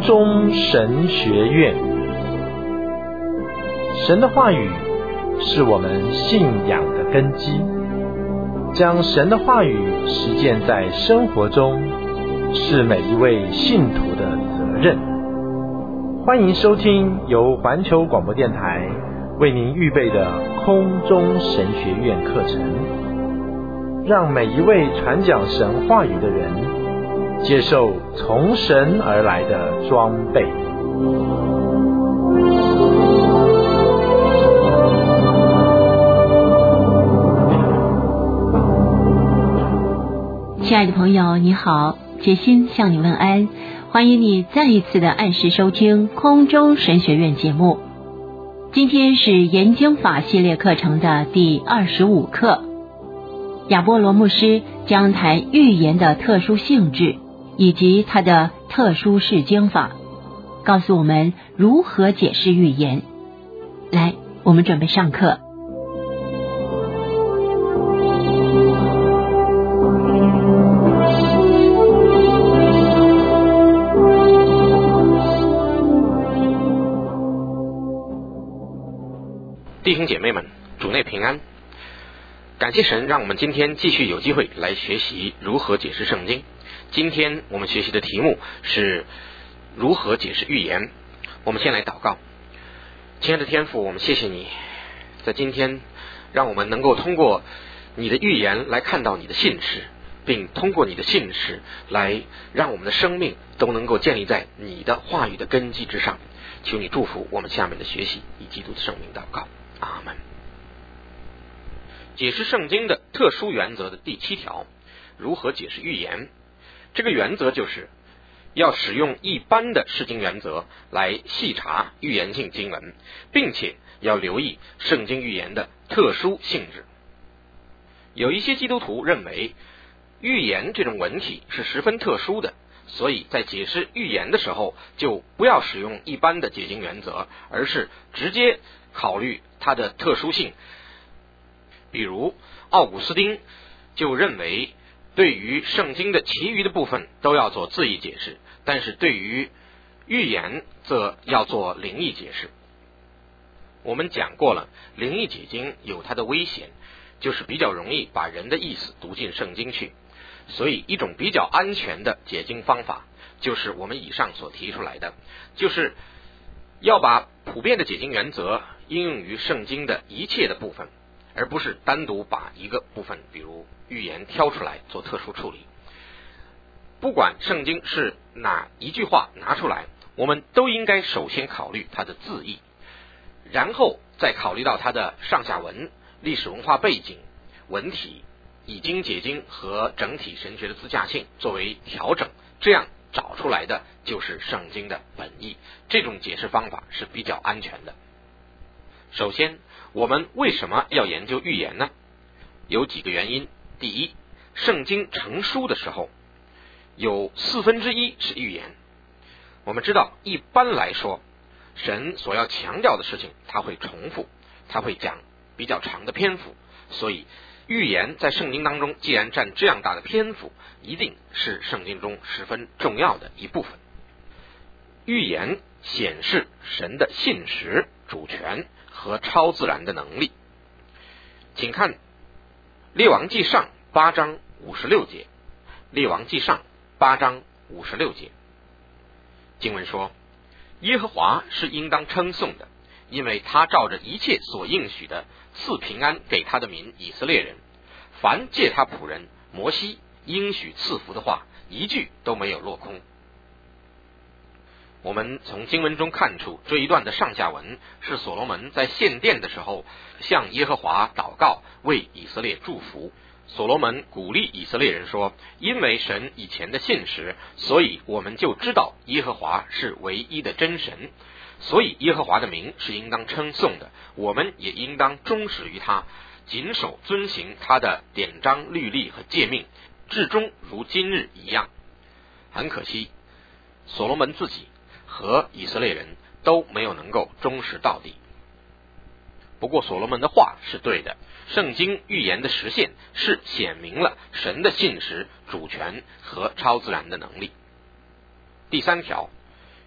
中神学院。神的话语是我们信仰的根基，将神的话语实践在生活中，是每一位信徒的责任。欢迎收听由环球广播电台为您预备的空中神学院课程，让每一位传讲神话语的人接受从神而来的装备。 亲爱的朋友，你好，杰心向你问安，欢迎你再一次的按时收听空中神学院节目。今天是研经法系列课程的第25课，亚波罗牧师将谈预言的特殊性质以及它的特殊释经法，告诉我们如何解释预言。来，我们准备上课。 弟兄姐妹们，主内平安。感谢神让我们今天继续有机会来学习如何解释圣经。今天我们学习的题目是如何解释预言。我们先来祷告。亲爱的天父，我们谢谢你在今天让我们能够通过你的预言来看到你的信实，并通过你的信实来让我们的生命都能够建立在你的话语的根基之上。求你祝福我们下面的学习，以基督的圣名祷告，阿们。解释圣经的特殊原则的第7条，如何解释预言。这个原则就是要使用一般的释经原则来细查预言性经文，并且要留意圣经预言的特殊性质。有一些基督徒认为预言这种文体是十分特殊的，所以在解释预言的时候就不要使用一般的解经原则，而是直接考虑它的特殊性。比如奥古斯丁就认为对于圣经的其余的部分都要做字义解释，但是对于预言则要做灵意解释。我们讲过了，灵意解经有它的危险，就是比较容易把人的意思读进圣经去，所以一种比较安全的解经方法就是我们以上所提出来的，就是要把普遍的解经原则应用于圣经的一切的部分，而不是单独把一个部分，比如预言挑出来做特殊处理。不管圣经是哪一句话拿出来，我们都应该首先考虑它的字义，然后再考虑到它的上下文、历史文化背景、文体、以经解经和整体神学的自洽性作为调整，这样找出来的就是圣经的本意。这种解释方法是比较安全的。首先，我们为什么要研究预言呢？有几个原因。第一，圣经成书的时候有1/4是预言。我们知道一般来说神所要强调的事情他会重复，他会讲比较长的篇幅，所以预言在圣经当中既然占这样大的篇幅，一定是圣经中十分重要的一部分。预言显示神的信实、主权和超自然的能力。请看列王纪上8章56节，列王纪上8章56节，经文说，耶和华是应当称颂的，因为他照着一切所应许的赐平安给他的民以色列人，凡借他仆人摩西应许赐福的话，一句都没有落空。我们从经文中看出，这一段的上下文是所罗门在献殿的时候向耶和华祷告，为以色列祝福。所罗门鼓励以色列人说，因为神以前的信实，所以我们就知道耶和华是唯一的真神，所以耶和华的名是应当称颂的，我们也应当忠实于他，谨守遵行他的典章律例和诫命，至终如今日一样。很可惜，所罗门自己和以色列人都没有能够忠实到底。不过所罗门的话是对的，圣经预言的实现是显明了神的信实、主权和超自然的能力。第3条，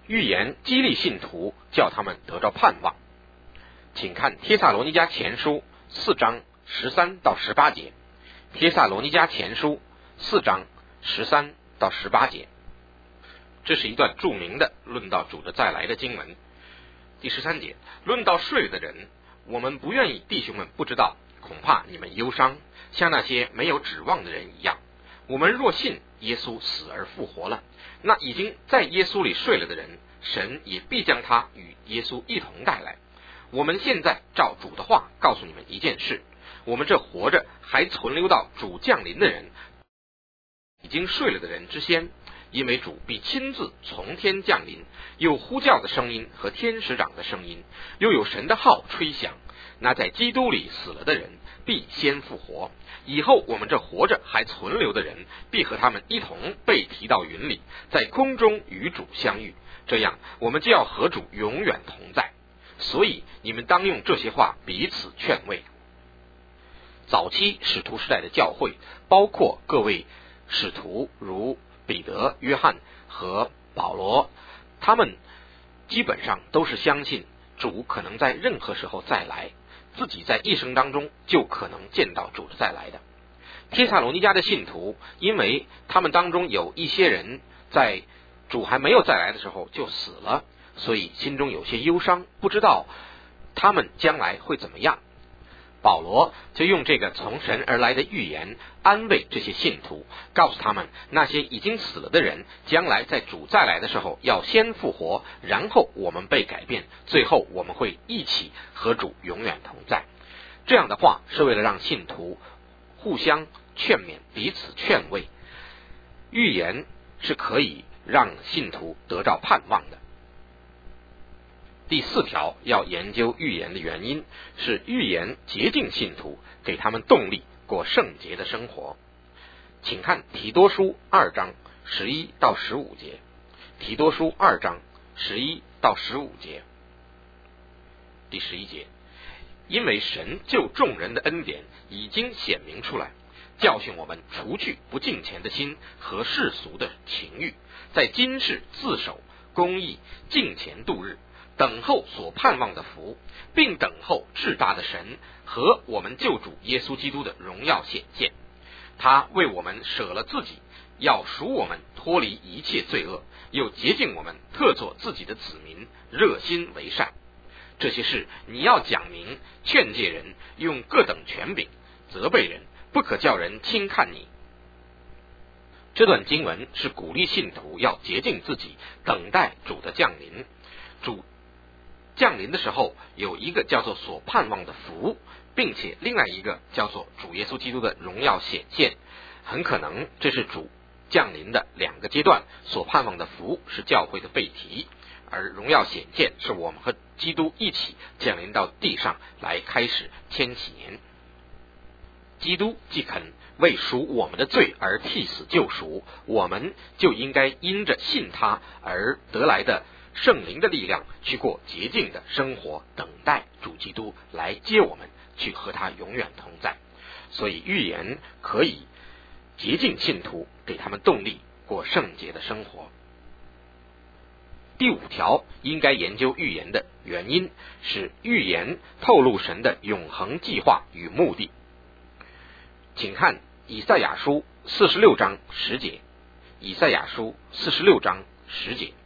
预言激励信徒，叫他们得着盼望。请看帖撒罗尼迦前书4章13到18节。帖撒罗尼迦前书4章13到18节，这是一段著名的论到主的再来的经文。第13节，论到睡了的人，我们不愿意弟兄们不知道，恐怕你们忧伤，像那些没有指望的人一样。我们若信耶稣死而复活了，那已经在耶稣里睡了的人，神也必将他与耶稣一同带来。我们现在照主的话告诉你们一件事，我们这活着还存留到主降临的人，已经睡了的人之先，因为主必亲自从天降临，有呼叫的声音和天使长的声音，又有神的号吹响。那在基督里死了的人必先复活，以后我们这活着还存留的人，必和他们一同被提到云里，在空中与主相遇，这样我们就要和主永远同在。所以你们当用这些话彼此劝慰。早期使徒时代的教会，包括各位使徒如彼得、约翰和保罗，他们基本上都是相信主可能在任何时候再来，自己在一生当中就可能见到主的再来的。帖撒罗尼迦的信徒，因为他们当中有一些人在主还没有再来的时候就死了，所以心中有些忧伤，不知道他们将来会怎么样。保罗就用这个从神而来的预言安慰这些信徒，告诉他们那些已经死了的人，将来在主再来的时候要先复活，然后我们被改变，最后我们会一起和主永远同在。这样的话是为了让信徒互相劝勉，彼此劝慰。预言是可以让信徒得到盼望的。第4条要研究预言的原因，是预言洁净信徒，给他们动力过圣洁的生活。请看提多书2章11到15节。提多书2章11到15节。第11节，因为神就众人的恩典已经显明出来，教训我们除去不敬虔的心和世俗的情欲，在今世自守公义，敬虔度日，等候所盼望的福，并等候至大的神和我们救主耶稣基督的荣耀显现。他为我们舍了自己，要赎我们脱离一切罪恶，又洁净我们，特作自己的子民，热心为善。这些事你要讲明，劝诫人，用各等权柄，责备人，不可叫人轻看你。这段经文是鼓励信徒要洁净自己，等待主的降临。主降临的时候，有一个叫做所盼望的福，并且另外一个叫做主耶稣基督的荣耀显现。很可能这是主降临的2个阶段，所盼望的福是教会的被提，而荣耀显现是我们和基督一起降临到地上来开始千禧年。基督既肯为赎我们的罪而替死救赎，我们就应该因着信他而得来的圣灵的力量去过洁净的生活，等待主基督来接我们去和他永远同在。所以预言可以洁净信徒，给他们动力过圣洁的生活。第5条应该研究预言的原因，是预言透露神的永恒计划与目的。请看以赛亚书46章10节。以赛亚书46章10节，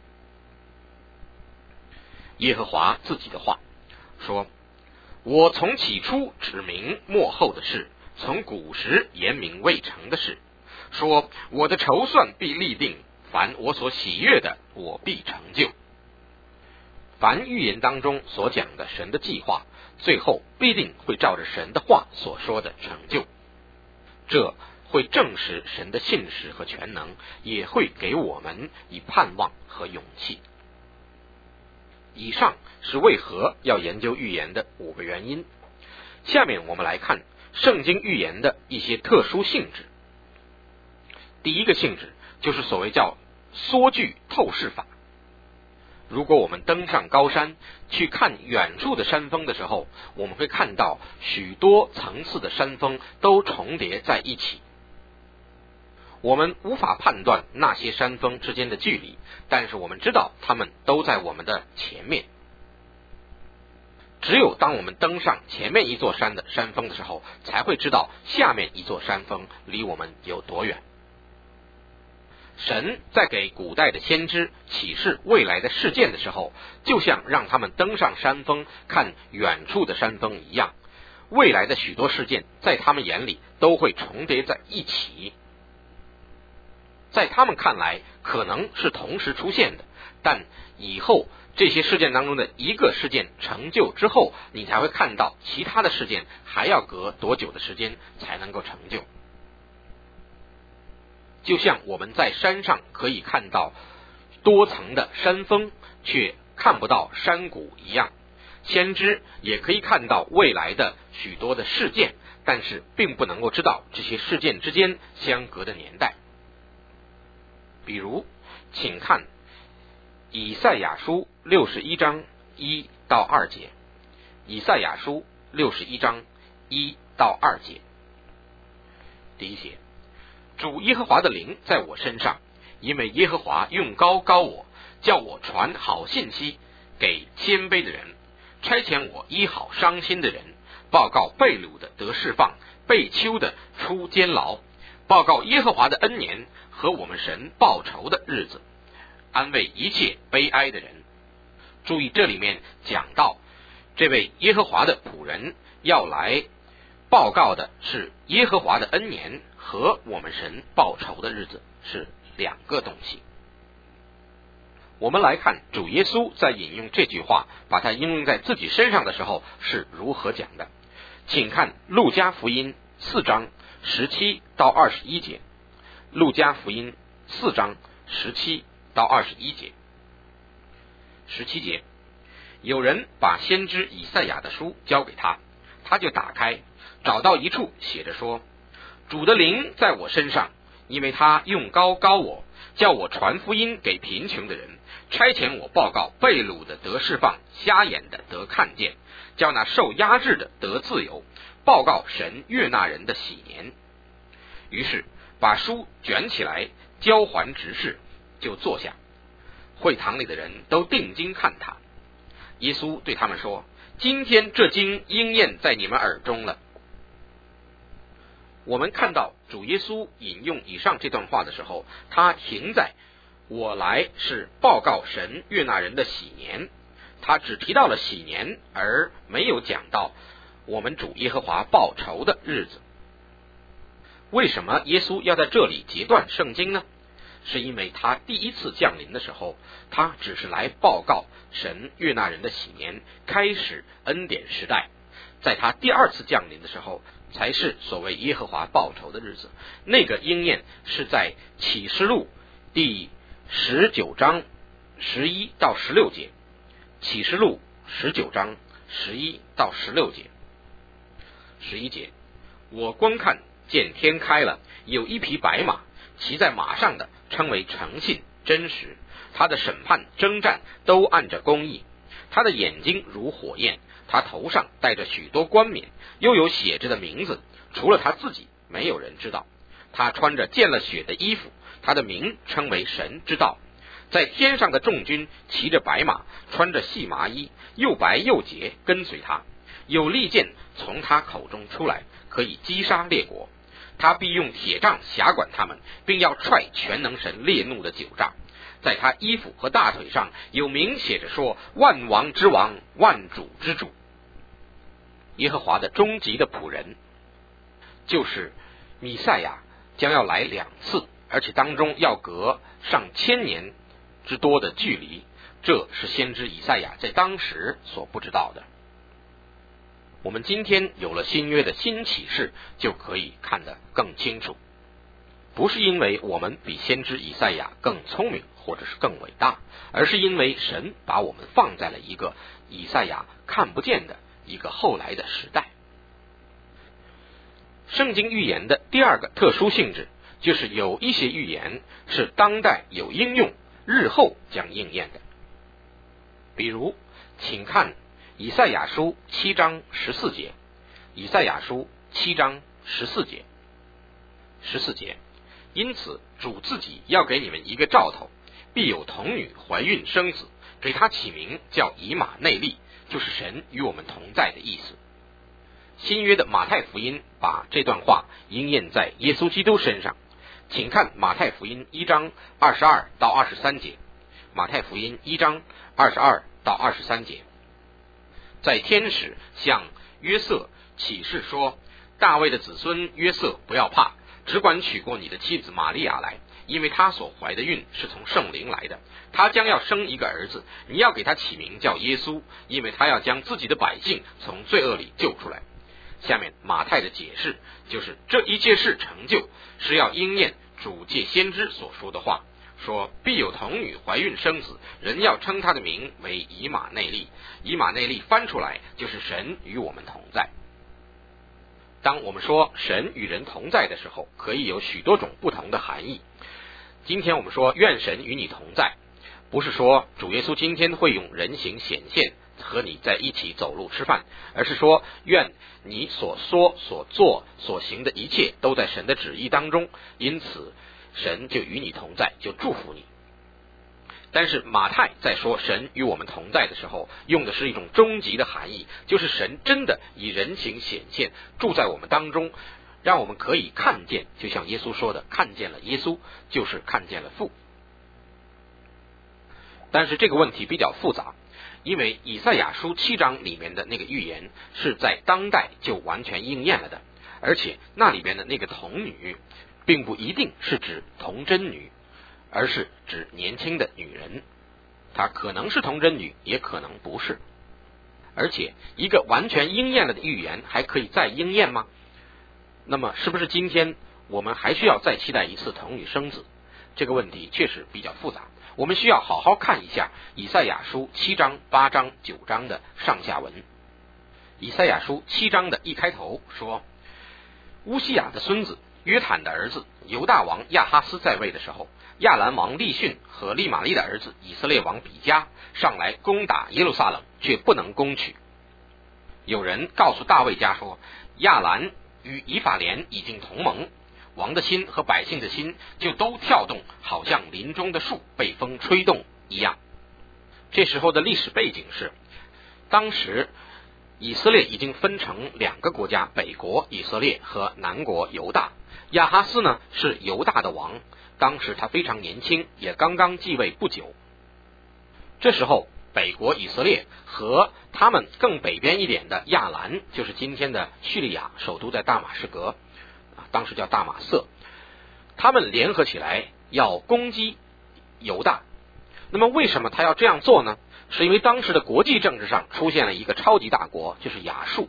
耶和华自己的话说，我从起初指明末后的事，从古时言明未成的事，说我的筹算必立定，凡我所喜悦的，我必成就。凡预言当中所讲的神的计划，最后必定会照着神的话所说的成就。这会证实神的信实和全能，也会给我们以盼望和勇气。以上是为何要研究预言的5个原因。下面我们来看圣经预言的一些特殊性质。第一个性质就是所谓叫缩距透视法。如果我们登上高山去看远处的山峰的时候，我们会看到许多层次的山峰都重叠在一起。 我们无法判断那些山峰之间的距离，但是我们知道它们都在我们的前面。只有当我们登上前面一座山的山峰的时候，才会知道下面一座山峰离我们有多远。神在给古代的先知启示未来的事件的时候，就像让他们登上山峰看远处的山峰一样，未来的许多事件在他们眼里都会重叠在一起。在他们看来可能是同时出现的，但以后这些事件当中的一个事件成就之后，你才会看到其他的事件还要隔多久的时间才能够成就。就像我们在山上可以看到多层的山峰，却看不到山谷一样，先知也可以看到未来的许多的事件，但是并不能够知道这些事件之间相隔的年代。比如请看以赛亚书61章1到2节，以赛亚书61章1到2节。第一节，主耶和华的灵在我身上，因为耶和华用膏膏我，叫我传好信息给谦卑的人，差遣我医好伤心的人，报告被掳的得释放，被囚的出监牢，报告耶和华的恩年和我们神报仇的日子，安慰一切悲哀的人。注意这里面讲到这位耶和华的仆人要来报告的是耶和华的恩年和我们神报仇的日子，是两个东西。我们来看主耶稣在引用这句话，把它应用在自己身上的时候是如何讲的。请看路加福音4章17到21节，路加福音4章17到21节。17节，有人把先知以赛亚的书交给他，他就打开，找到一处写着说，主的灵在我身上，因为他用膏膏我，叫我传福音给贫穷的人，差遣我报告被掳的得释放，瞎眼的得看见，叫那受压制的得自由，报告神悦纳人的喜年。于是把书卷起来交还执事，就坐下。会堂里的人都定睛看他。耶稣对他们说，今天这经应验在你们耳中了。我们看到主耶稣引用以上这段话的时候，他停在我来是报告神悦纳人的喜年，他只提到了喜年，而没有讲到我们主耶和华报仇的日子。为什么耶稣要在这里截断圣经呢？是因为他第一次降临的时候，他只是来报告神悦纳人的喜年，开始恩典时代。在他第二次降临的时候，才是所谓耶和华报仇的日子。那个应验是在启示录第19章11到16节，启示录19章11到16节。11节，我观看见天开了，有一匹白马，骑在马上的称为诚信真实，他的审判征战都按着公义，他的眼睛如火焰，他头上戴着许多冠冕，又有写着的名字，除了他自己没有人知道。他穿着见了血的衣服，他的名称为神之道。在天上的众军骑着白马，穿着细麻衣，又白又洁，跟随他。有利剑从他口中出来，可以击杀列国。他必用铁杖辖管他们，并要踹全能神烈怒的酒杖。在他衣服和大腿上有名写着说，万王之王，万主之主。耶和华的终极的仆人就是弥赛亚，将要来2次，而且当中要隔上1000年之多的距离，这是先知以赛亚在当时所不知道的。我们今天有了新约的新启示，就可以看得更清楚。不是因为我们比先知以赛亚更聪明或者是更伟大，而是因为神把我们放在了一个以赛亚看不见的一个后来的时代。圣经预言的第二个特殊性质，就是有一些预言是当代有应用，日后将应验的。比如请看以赛亚书7章14节，以赛亚书7章14节。14节， 因此主自己要给你们一个兆头，必有童女怀孕生子，给他起名叫以马内利，就是神与我们同在的意思。新约的马太福音把这段话应验在耶稣基督身上，请看马太福音1章22到23节。马太福音1章22到23节，在天使向约瑟启示说，大卫的子孙约瑟不要怕，只管娶过你的妻子玛利亚来，因为他所怀的孕是从圣灵来的，他将要生一个儿子，你要给他起名叫耶稣，因为他要将自己的百姓从罪恶里救出来。下面马太的解释就是这一切事成就，是要应验主借先知所说的话，说必有童女怀孕生子，人要称他的名为以马内利。以马内利翻出来就是神与我们同在。当我们说神与人同在的时候，可以有许多种不同的含义。今天我们说愿神与你同在，不是说主耶稣今天会用人形显现和你在一起走路吃饭，而是说愿你所说所做所行的一切都在神的旨意当中，因此神就与你同在，就祝福你。但是马太在说神与我们同在的时候，用的是一种终极的含义，就是神真的以人形显现，住在我们当中，让我们可以看见，就像耶稣说的，看见了耶稣就是看见了父。但是这个问题比较复杂，因为以赛亚书7章里面的那个预言是在当代就完全应验了的，而且那里边的那个童女并不一定是指童贞女，而是指年轻的女人，她可能是童贞女，也可能不是。而且一个完全应验了的预言还可以再应验吗？那么是不是今天我们还需要再期待一次童女生子？这个问题确实比较复杂，我们需要好好看一下以赛亚书7章、8章、9章的上下文。以赛亚书7章的一开头说，乌西雅的孙子约坦的儿子犹大王亚哈斯在位的时候，亚兰王利逊和利玛利的儿子以色列王比加上来攻打耶路撒冷，却不能攻取。有人告诉大卫家说，亚兰与以法莲已经同盟，王的心和百姓的心就都跳动，好像林中的树被风吹动一样。这时候的历史背景是，当时以色列已经分成2个国家，北国以色列和南国犹大。亚哈斯呢是犹大的王，当时他非常年轻，也刚刚继位不久。这时候北国以色列和他们更北边一点的亚兰，就是今天的叙利亚，首都在大马士革，当时叫大马色，他们联合起来要攻击犹大。那么为什么他要这样做呢？是因为当时的国际政治上出现了一个超级大国，就是亚述。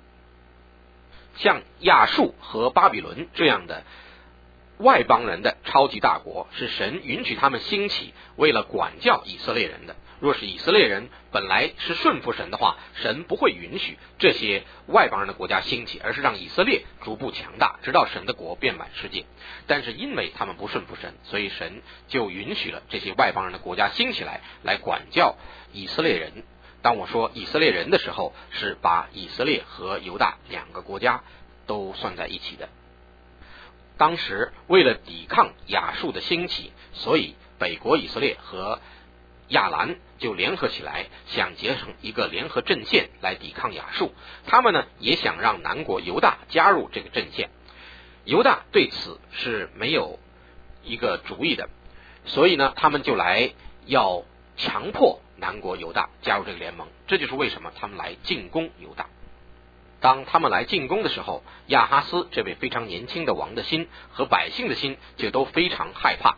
像亚述和巴比伦这样的外邦人的超级大国，是神允许他们兴起，为了管教以色列人的。若是以色列人本来是顺服神的话，神不会允许这些外邦人的国家兴起，而是让以色列逐步强大，直到神的国遍满世界。但是因为他们不顺服神，所以神就允许了这些外邦人的国家兴起来，来管教以色列人。当我说以色列人的时候，是把以色列和犹大2个国家都算在一起的。当时为了抵抗亚述的兴起，所以北国以色列和亚兰就联合起来，想结成一个联合阵线来抵抗亚述。他们呢也想让南国犹大加入这个阵线。犹大对此是没有一个主意的，所以呢他们就来要强迫南国犹大加入这个联盟。这就是为什么他们来进攻犹大。当他们来进攻的时候，亚哈斯这位非常年轻的王的心和百姓的心就都非常害怕。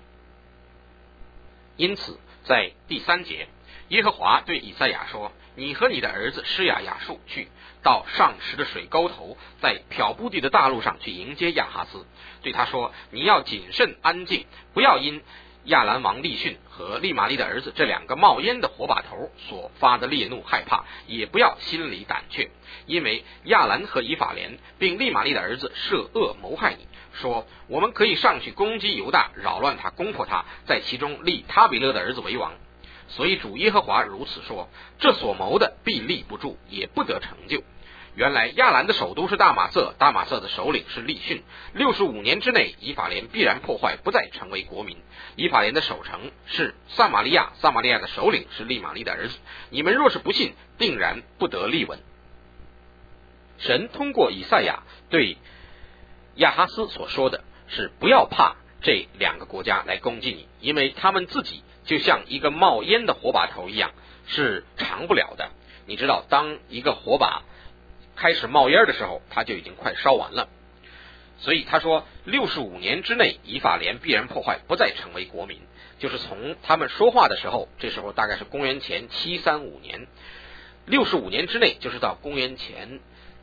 因此在第3节，耶和华对以赛亚说，你和你的儿子施雅亚述去，到上石的水沟头，在漂布地的大路上去迎接亚哈斯，对他说，你要谨慎安静，不要因亚兰王利逊和利玛利的儿子这2个冒烟的火把头所发的烈怒害怕，也不要心里胆怯，因为亚兰和以法莲并利玛利的儿子设恶谋害你，说我们可以上去攻击犹大，扰乱他，攻破他，在其中立他比勒的儿子为王。所以主耶和华如此说，这所谋的必立不住，也不得成就。 原来亚兰的首都是大马色，大马色的首领是利逊。65年之内，以法莲必然破坏，不再成为国民。以法莲的守城是撒玛利亚，撒玛利亚的首领是利玛利的儿子。你们若是不信，定然不得立稳。神通过以赛亚对亚哈斯所说的是，不要怕这两个国家来攻击你，因为他们自己就像一个冒烟的火把头一样，是长不了的。你知道，当一个火把开始冒烟的时候，它就已经快烧完了。所以他说65年之内，以法莲必然破坏，不再成为国民。就是从他们说话的时候，这时候大概是公元前735年，65年之内就是到公元前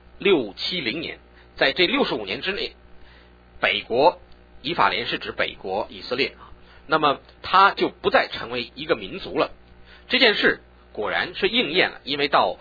670年，在这65年之内，北国以法莲是指北国以色列啊，那么他就不再成为一个民族了。这件事果然是应验了，因为到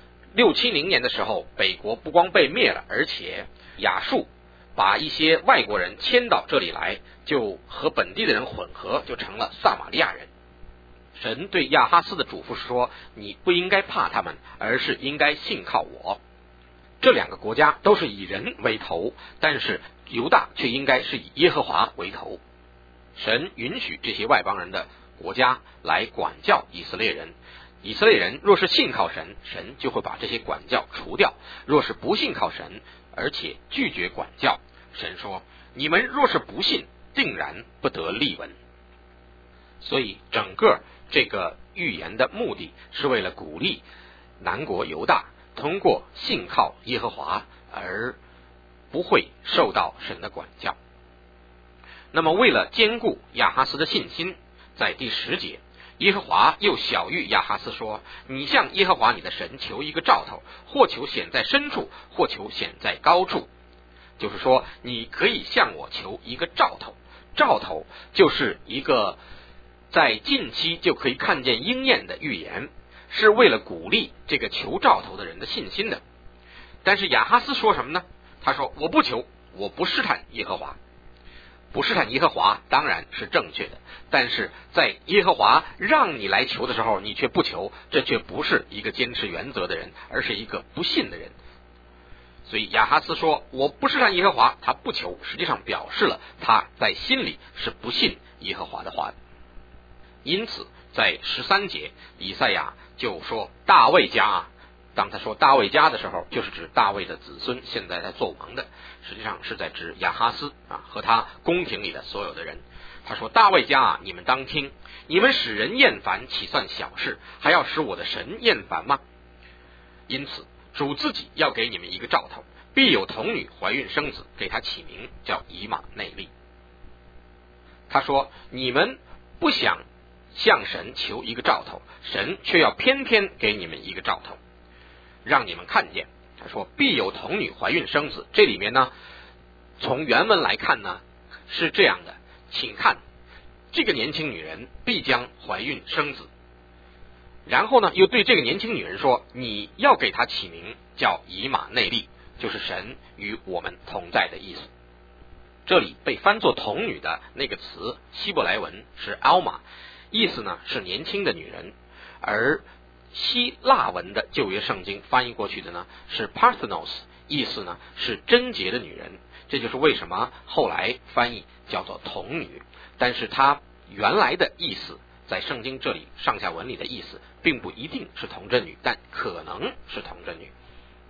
670年的时候，北国不光被灭了，而且亚述把一些外国人迁到这里来，就和本地的人混合，就成了撒玛利亚人。神对亚哈斯的嘱咐是说，你不应该怕他们，而是应该信靠我。这两个国家都是以人为头，但是犹大却应该是以耶和华为头。神允许这些外邦人的国家来管教以色列人，以色列人若是信靠神，神就会把这些管教除掉；若是不信靠神，而且拒绝管教，神说，你们若是不信，定然不得立稳。所以整个这个预言的目的是为了鼓励南国犹大通过信靠耶和华而不会受到神的管教。那么为了坚固亚哈斯的信心，在第10节，耶和华又晓谕亚哈斯说，你向耶和华你的神求一个兆头，或求显在深处，或求显在高处。就是说，你可以向我求一个兆头，兆头就是一个在近期就可以看见应验的预言，是为了鼓励这个求兆头的人的信心的。但是亚哈斯说什么呢？他说，我不求，我不试探耶和华。不试探耶和华当然是正确的，但是在耶和华让你来求的时候，你却不求，这却不是一个坚持原则的人，而是一个不信的人。所以亚哈斯说我不试探耶和华，他不求，实际上表示了他在心里是不信耶和华的话的。因此在13节，以赛亚就说大卫家啊，当他说大卫家的时候，就是指大卫的子孙现在在做王的，实际上是在指亚哈斯啊和他宫廷里的所有的人。他说大卫家啊，你们当听，你们使人厌烦岂算小事，还要使我的神厌烦吗？因此主自己要给你们一个兆头，必有童女怀孕生子，给他起名叫以马内利。他说你们不想向神求一个兆头，神却要偏偏给你们一个兆头，让你们看见。他说必有童女怀孕生子，这里面呢，从原文来看呢是这样的，请看这个年轻女人必将怀孕生子，然后呢又对这个年轻女人说，你要给她起名叫以马内利，就是神与我们同在的意思。这里被翻作童女的那个词希伯来文是 Alma， 意思呢是年轻的女人，而希腊文的旧约圣经翻译过去的呢是 Parthenos， 意思呢是贞洁的女人。这就是为什么后来翻译叫做童女，但是它原来的意思在圣经这里上下文里的意思并不一定是童贞女，但可能是童贞女。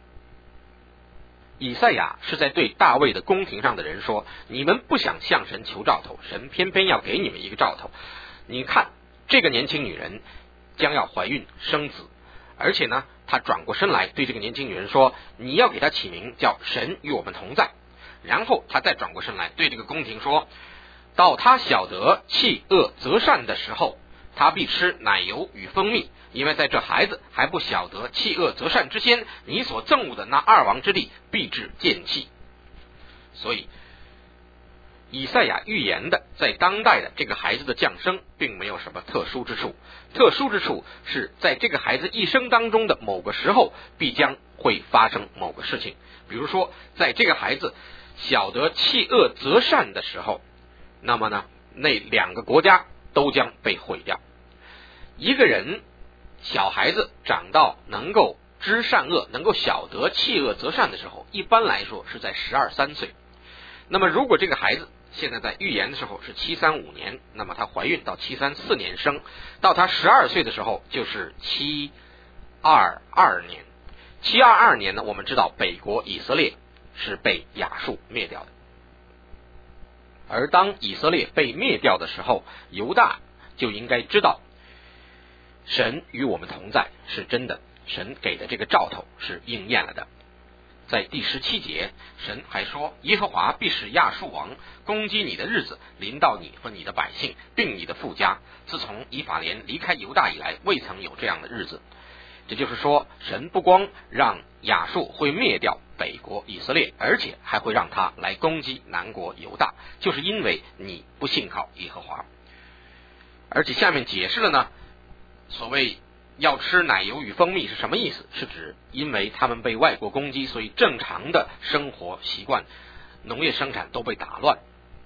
以赛亚是在对大卫的宫廷上的人说，你们不想向神求兆头，神偏偏要给你们一个兆头。你看这个年轻女人将要怀孕生子，而且呢她转过身来对这个年轻女人说，你要给她起名叫神与我们同在。然后她再转过身来对这个宫廷说，到她晓得弃恶择善的时候，她必吃奶油与蜂蜜，因为在这孩子还不晓得弃恶择善之先，你所憎恶的那二王之地必至见弃。所以以赛亚预言的在当代的这个孩子的降生并没有什么特殊之处，特殊之处是在这个孩子一生当中的某个时候必将会发生某个事情。比如说在这个孩子晓得弃恶择善的时候，那么呢那两个国家都将被毁掉。一个人小孩子长到能够知善恶，能够晓得弃恶择善的时候，一般来说是在12、13岁。那么如果这个孩子现在在预言的时候是735年，那么她怀孕到734年生，到她12岁的时候就是722年。722年呢，我们知道北国以色列是被亚述灭掉的，而当以色列被灭掉的时候，犹大就应该知道神与我们同在是真的，神给的这个兆头是应验了的。在第17节，神还说，耶和华必使亚述王攻击你的日子临到你和你的百姓，并你的父家，自从以法莲离开犹大以来，未曾有这样的日子。这就是说，神不光让亚述会灭掉北国以色列，而且还会让他来攻击南国犹大，就是因为你不信靠耶和华。而且下面解释了呢，所谓要吃奶油与蜂蜜是什么意思，是指因为他们被外国攻击，所以正常的生活习惯、农业生产都被打乱。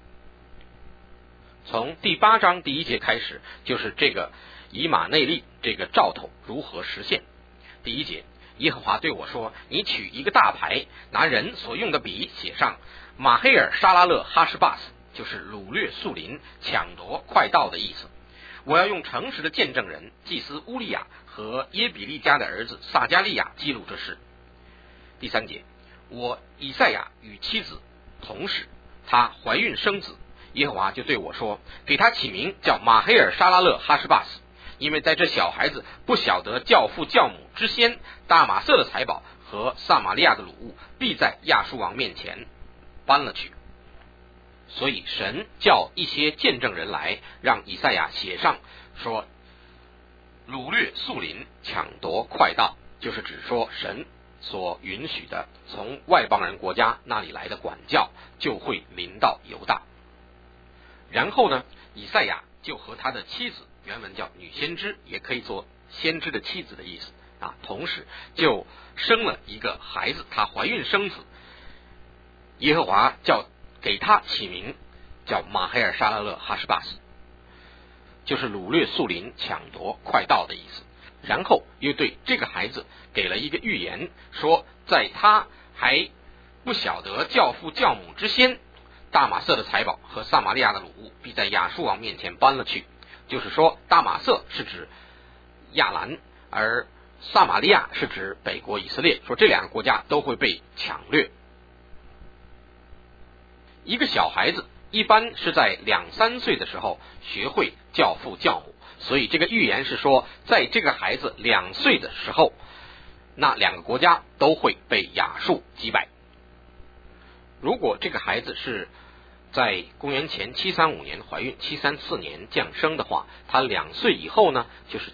从第8章第1节开始，就是这个以马内利这个兆头如何实现。第1节，耶和华对我说，你取一个大牌，拿人所用的笔写上马黑尔沙拉勒哈什巴斯，就是掳掠树林、抢夺快盗的意思。我要用诚实的见证人祭司乌利亚和耶比利家的儿子撒加利亚记录这事。第3节，我以赛亚与妻子同时，她怀孕生子，耶和华就对我说，给他起名叫马黑尔沙拉勒哈什巴斯，因为在这小孩子不晓得教父教母之先，大马色的财宝和撒玛利亚的掳物必在亚述王面前搬了去。所以神叫一些见证人来，让以赛亚写上说，掳掠树林、抢夺快盗，就是指说神所允许的从外邦人国家那里来的管教就会临到犹大。然后呢，以赛亚就和他的妻子，原文叫女先知，也可以做先知的妻子的意思啊，同时就生了一个孩子，她怀孕生子，耶和华叫给他起名叫马黑尔沙拉勒哈什巴斯，就是掳掠树林、抢夺快盗的意思。然后又对这个孩子给了一个预言，说在他还不晓得教父教母之先，大马色的财宝和撒玛利亚的掳物必在亚述王面前搬了去。就是说，大马色是指亚兰，而撒玛利亚是指北国以色列，说这两个国家都会被抢掠。一个小孩子一般是在2、3岁的时候学会教父教母，所以这个预言是说，在这个孩子2岁的时候，那2个国家都会被亚述击败。如果这个孩子是在公元前735年怀孕，734年降生的话，他2岁以后呢，就是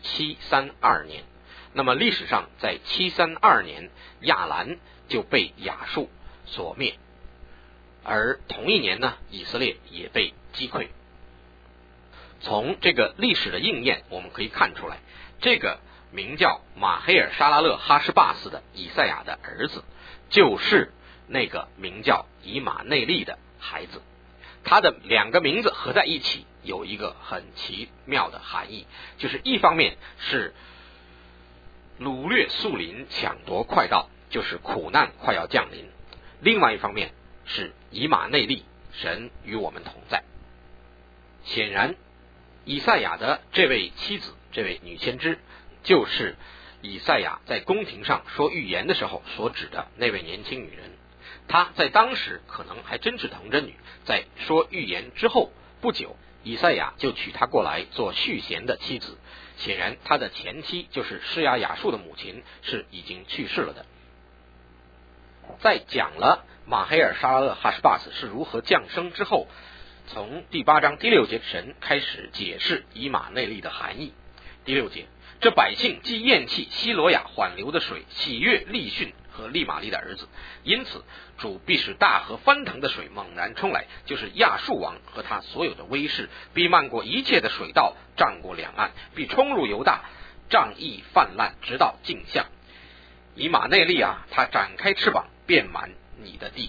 732年。那么历史上在732年，亚兰就被亚述所灭。而同一年呢，以色列也被击溃。从这个历史的应验，我们可以看出来，这个名叫马黑尔沙拉勒哈什巴斯的以赛亚的儿子，就是那个名叫以马内利的孩子。他的2个名字合在一起，有一个很奇妙的含义，就是一方面是掳掠树林、抢夺快盗，就是苦难快要降临；另外一方面是以马内利，神与我们同在。显然以赛亚的这位妻子，这位女先知，就是以赛亚在宫廷上说预言的时候所指的那位年轻女人。她在当时可能还真是童贞女，在说预言之后不久，以赛亚就娶她过来做续弦的妻子。显然他的前妻就是施亚雅述的母亲是已经去世了的。在讲了马黑尔沙拉勒哈什巴斯是如何降生之后，从第8章第6节神开始解释以马内利的含义。第6节，这百姓既厌弃希罗亚缓流的水，喜悦利逊和利玛利的儿子，因此主必使大河翻腾的水猛然冲来，就是亚述王和他所有的威势，必漫过一切的水道，涨过两岸，必冲入犹大，仗义泛滥，直到镜像。以马内利啊，他展开翅膀，遍满你的地。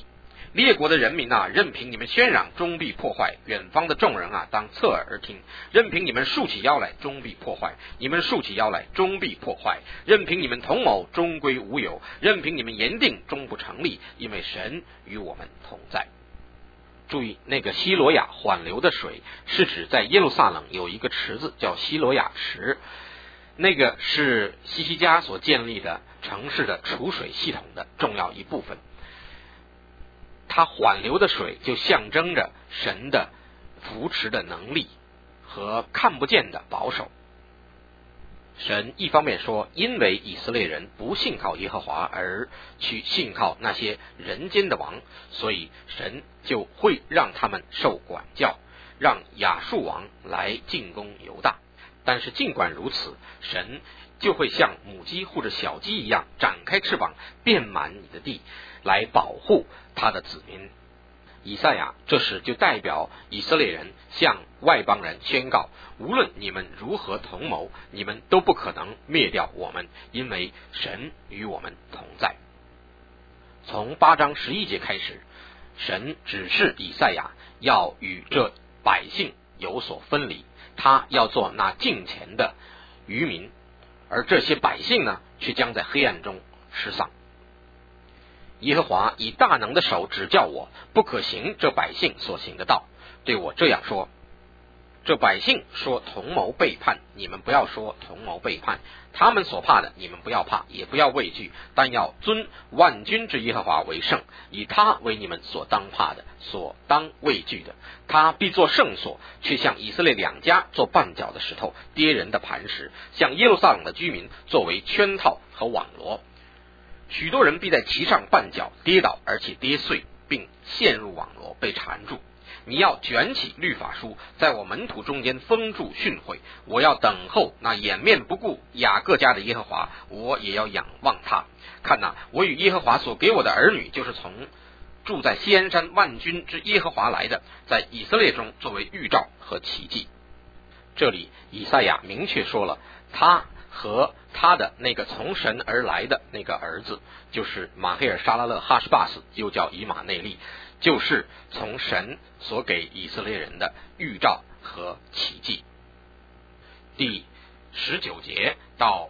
列国的人民啊，任凭你们喧嚷，终必破坏；远方的众人啊，当侧耳而听。任凭你们竖起腰来，终必破坏；你们竖起腰来，终必破坏。任凭你们同谋，终归无有；任凭你们言定，终不成立，因为神与我们同在。注意，那个西罗亚缓流的水，是指在耶路撒冷有一个池子叫西罗亚池，那个是西西家所建立的城市的储水系统的重要一部分。它缓流的水就象征着神的扶持的能力和看不见的保守。神一方面说，因为以色列人不信靠耶和华而去信靠那些人间的王，所以神就会让他们受管教，让亚述王来进攻犹大。但是尽管如此，神就会像母鸡或者小鸡一样展开翅膀，遍满你的地，来保护他的子民。以赛亚这时就代表以色列人向外邦人宣告，无论你们如何同谋，你们都不可能灭掉我们，因为神与我们同在。从8章11节开始，神指示以赛亚要与这百姓有所分离，他要做那敬虔的渔民，而这些百姓呢，却将在黑暗中失丧。耶和华以大能的手指教我，不可行这百姓所行的道，对我这样说：这百姓说同谋背叛，你们不要说同谋背叛；他们所怕的，你们不要怕，也不要畏惧，但要尊万军之耶和华为圣，以他为你们所当怕的，所当畏惧的。他必作圣所，却向以色列两家做绊脚的石头，跌人的磐石，向耶路撒冷的居民作为圈套和网罗。许多人必在其上绊脚跌倒，而且跌碎，并陷入网罗，被缠住。你要卷起律法书，在我门徒中间封住训诲。我要等候那掩面不顾雅各家的耶和华，我也要仰望他。看哪，我与耶和华所给我的儿女，就是从住在锡安山万军之耶和华来的，在以色列中作为预兆和奇迹。这里以赛亚明确说了，他和他的那个从神而来的那个儿子，就是马黑尔沙拉勒哈什巴斯，又叫以马内利，就是从神所给以色列人的预兆和奇迹。第19节到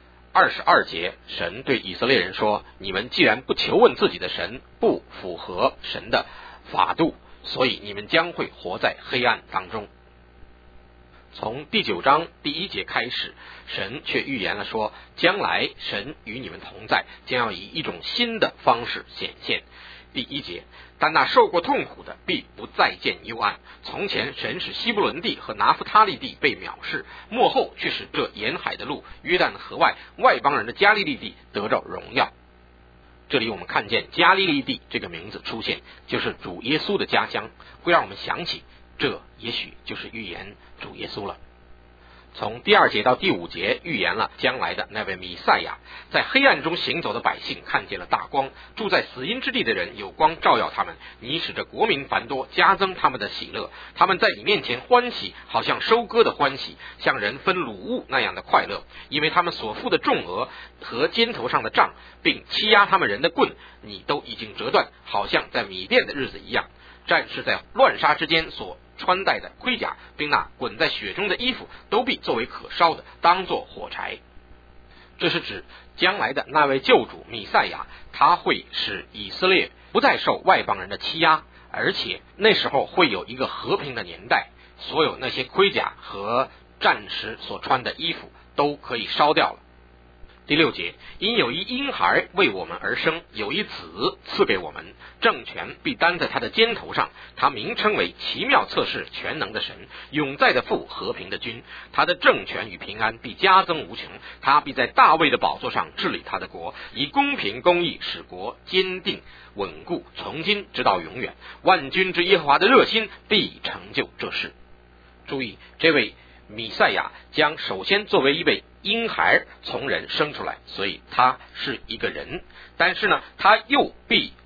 22节，神对以色列人说，你们既然不求问自己的神，不符合神的法度，所以你们将会活在黑暗当中。从第9章第1节开始，神却预言了说，将来神与你们同在，将要以一种新的方式显现。第1节，但那受过痛苦的必不再见幽暗。从前神使西布伦地和拿弗他利地被藐视，末后却使这沿海的路约旦河外外邦人的加利利地得着荣耀。这里我们看见加利利地这个名字出现，就是主耶稣的家乡，会让我们想起这也许就是预言主耶稣了。从第2节到第5节预言了将来的那位弥赛亚。在黑暗中行走的百姓看见了大光，住在死荫之地的人有光照耀他们。你使着国民繁多，加增他们的喜乐，他们在你面前欢喜，好像收割的欢喜，像人分掳物那样的快乐，因为他们所付的重额和肩头上的杖，并欺压他们人的棍，你都已经折断，好像在米甸的日子一样。战士在乱杀之间所穿戴的盔甲，并那滚在血中的衣服，都必作为可烧的，当作火柴。这是指将来的那位救主弥赛亚，他会使以色列不再受外邦人的欺压，而且那时候会有一个和平的年代，所有那些盔甲和战时所穿的衣服都可以烧掉了。第6节，因有一婴孩为我们而生，有一子赐给我们，政权必担在他的肩头上，他名称为奇妙测试全能的神，永在的父，和平的君。他的政权与平安必加增无穷，他必在大卫的宝座上治理他的国，以公平公义使国坚定稳固，从今直到永远。万军之耶和华的热心必成就这事。注意，这位弥赛亚将首先作为一位婴孩从人生出来，所以他是一个人，但是呢，他又必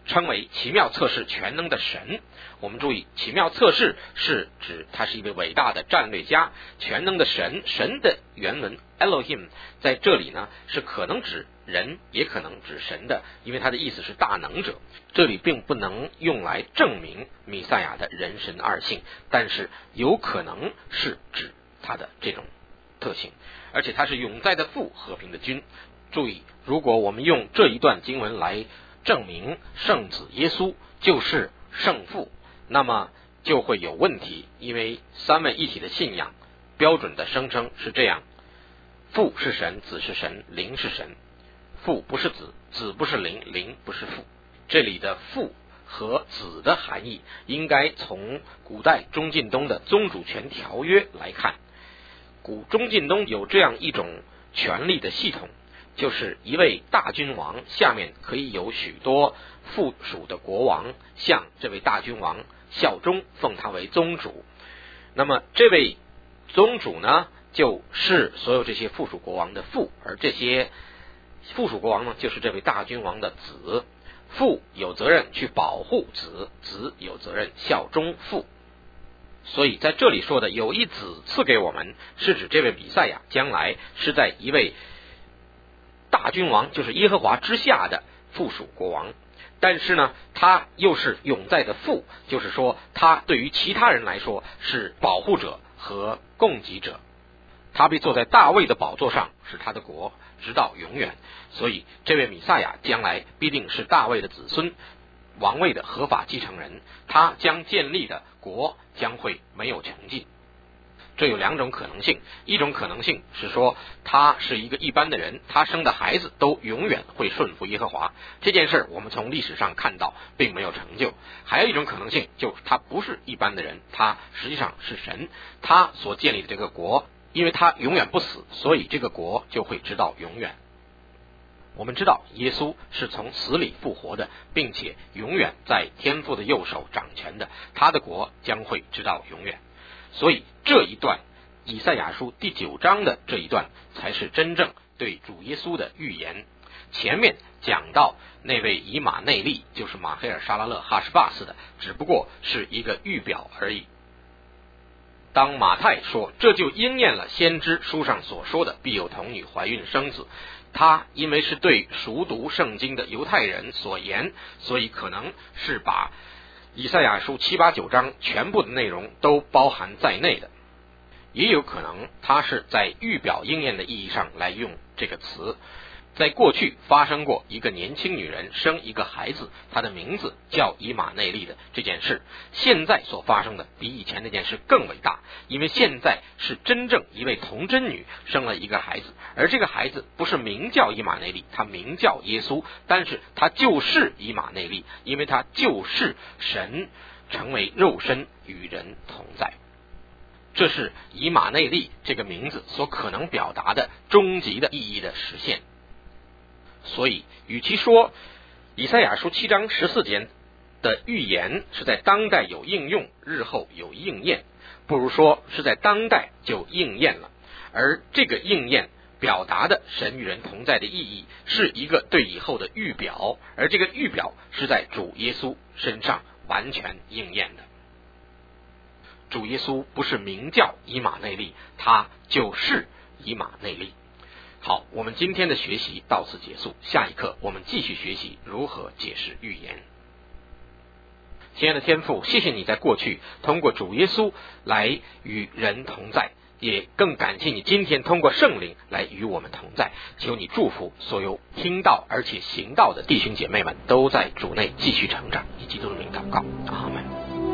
称为奇妙测试全能的神。我们注意，奇妙测试是指他是一位伟大的战略家，全能的神，神的原文 Elohim 在这里呢是可能指人也可能指神的，因为它的意思是大能者。这里并不能用来证明弥赛亚的人神二性，但是有可能是指他的这种特性，而且他是永在的父，和平的君。注意，如果我们用这一段经文来证明圣子耶稣就是圣父，那么就会有问题，因为三位一体的信仰标准的声称是这样：父是神，子是神，灵是神。父不是子，子不是灵，灵不是父。这里的父和子的含义应该从古代中近东的宗主权条约来看。古中近东有这样一种权力的系统，就是一位大君王下面可以有许多附属的国王向这位大君王效忠，奉他为宗主。那么这位宗主呢，就是所有这些附属国王的父，而这些附属国王呢，就是这位大君王的子。父有责任去保护子，子有责任效忠父。所以在这里说的有一子赐给我们，是指这位弥赛亚将来是在一位大君王，就是耶和华之下的附属国王。但是呢，他又是永在的父，就是说他对于其他人来说是保护者和供给者。他被坐在大卫的宝座上，是他的国直到永远。所以这位弥赛亚将来必定是大卫的子孙，王位的合法继承人，他将建立的国将会没有穷尽。这有两种可能性，一种可能性是说他是一个一般的人，他生的孩子都永远会顺服耶和华，这件事我们从历史上看到并没有成就。还有一种可能性，就是他不是一般的人，他实际上是神，他所建立的这个国，因为他永远不死，所以这个国就会直到永远。我们知道耶稣是从死里复活的，并且永远在天父的右手掌权的，他的国将会直到永远。所以这一段以赛亚书第9章的这一段才是真正对主耶稣的预言。前面讲到那位以马内利，就是马黑尔沙拉勒哈什巴斯的，只不过是一个预表而已。当马太说这就应验了先知书上所说的必有童女怀孕生子，他因为是对熟读圣经的犹太人所言，所以可能是把以赛亚书7、8、9章全部的内容都包含在内的，也有可能他是在预表应验的意义上来用这个词。在过去发生过一个年轻女人生一个孩子，她的名字叫以马内利的这件事，现在所发生的比以前那件事更伟大，因为现在是真正一位童贞女生了一个孩子，而这个孩子不是名叫以马内利，他名叫耶稣，但是他就是以马内利，因为他就是神成为肉身与人同在。这是以马内利这个名字所可能表达的终极的意义的实现。所以与其说以赛亚书7章14节的预言是在当代有应用，日后有应验，不如说是在当代就应验了。而这个应验表达的神与人同在的意义是一个对以后的预表，而这个预表是在主耶稣身上完全应验的。主耶稣不是名叫以马内利，他就是以马内利。好，我们今天的学习到此结束，下一课我们继续学习如何解释预言。亲爱的天父，谢谢你在过去通过主耶稣来与人同在，也更感谢你今天通过圣灵来与我们同在。求你祝福所有听到而且行道的弟兄姐妹们，都在主内继续成长，以基督的名祷告，阿们。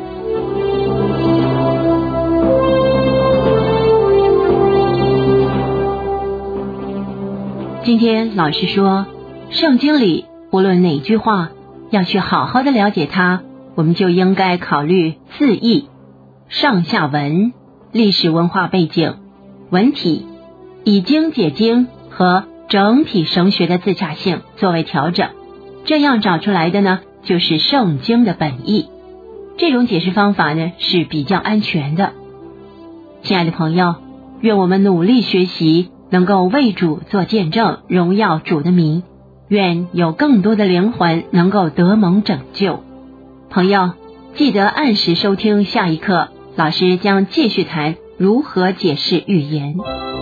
今天老师说，圣经里无论哪句话，要去好好的了解它，我们就应该考虑字义、上下文、历史文化背景、文体、以经解经和整体神学的自洽性作为调整，这样找出来的呢，就是圣经的本意。这种解释方法呢，是比较安全的。亲爱的朋友，愿我们努力学习，能够为主做见证，荣耀主的名。 愿有更多的灵魂能够得蒙拯救。朋友，记得按时收听下一课，老师将继续谈如何解释预言。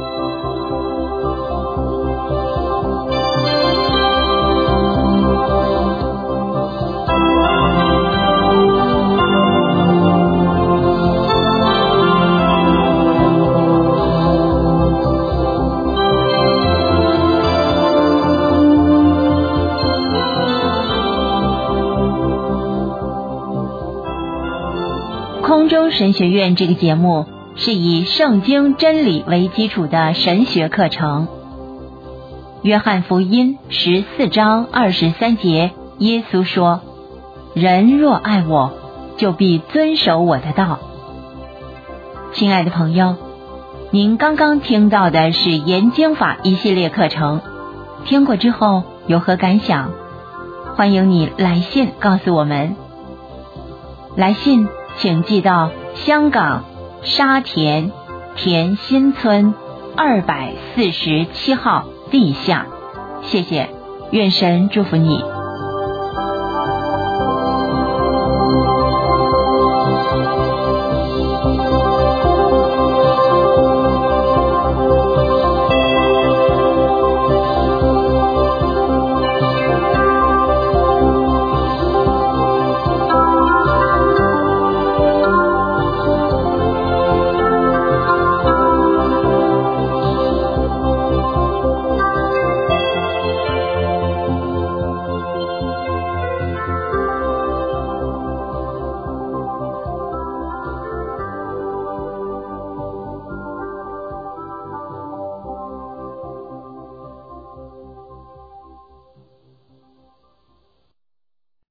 空中神学院这个节目是以圣经真理为基础的神学课程。约翰福音14章23节，耶稣说：人若爱我，就必遵守我的道。亲爱的朋友，您刚刚听到的是研经法一系列课程，听过之后有何感想？欢迎你来信告诉我们。来信请寄到香港沙田田心村247号地下，谢谢，愿神祝福你。